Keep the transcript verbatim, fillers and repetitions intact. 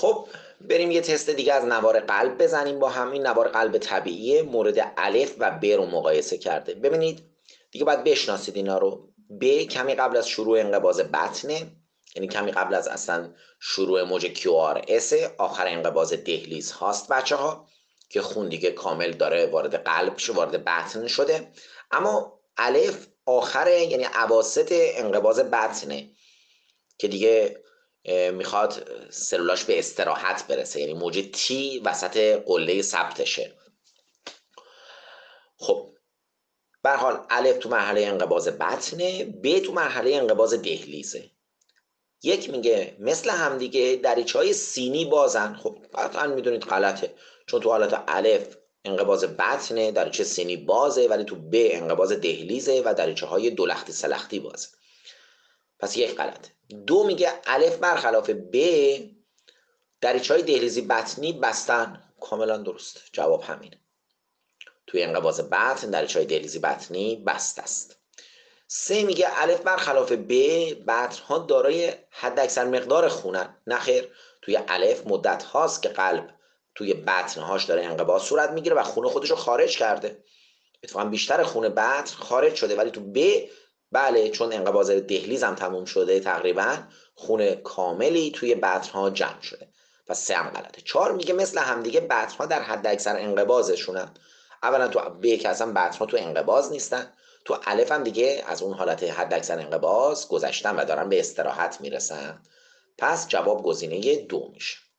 خب بریم یه تست دیگه از نوار قلب بزنیم با هم. این نوار قلب طبیعی مورد الف و ب رو مقایسه کرده. ببینید دیگه باید بشناسید اینا رو. ب کمی قبل از شروع انقباض بطنه، یعنی کمی قبل از اصلا شروع موج کیو آر اس، آخر انقباض دهلیز هاست بچه ها، که خون دیگه کامل داره وارد قلب شده، وارد بطن شده. اما الف آخره، یعنی اواسط انقباض بطنه که دیگه میخواد سلولاش به استراحت برسه، یعنی موج تی وسط قله ثبتشه. خب به هر حال الف تو مرحله انقباض بطنه، ب تو مرحله انقباض دهلیزه. یک میگه مثل همدیگه دریچه‌های سینی بازن. خب قطعا میدونید غلطه، چون تو حالت الف انقباض بطنه، دریچه سینی بازه، ولی تو ب انقباض دهلیزه و دریچه های دو لختی سه لختی بازه. پس یک غلطه. دو میگه الف برخلاف ب دریچه های دهلیزی بطنی بستن. کاملا درست، جواب همینه. توی انقباض بطن دریچه های دهلیزی بطنی بسته است. سه میگه الف برخلاف ب بطن ها دارای حد اکثر مقدار خونن. نخیر، توی الف مدت هاست که قلب توی بطن هاش داره انقباض صورت میگیره و خون خودش رو خارج کرده. اتفاقا بیشتر خون بطن خارج شده، ولی تو ب بله، چون انقباض دهلیز هم تموم شده تقریبا، خون کاملی توی بطن ها جمع شده. پس سه هم غلطه. چهار میگه مثل همدیگه بطن ها در حد اکثر انقباضشونن. اولا تو ب که اصلا بطن ها تو انقباض نیستن، تو الف هم دیگه از اون حالت حد اکثر انقباض گذشتن و دارن به استراحت میرسن. پس جواب گزینه دو میشه.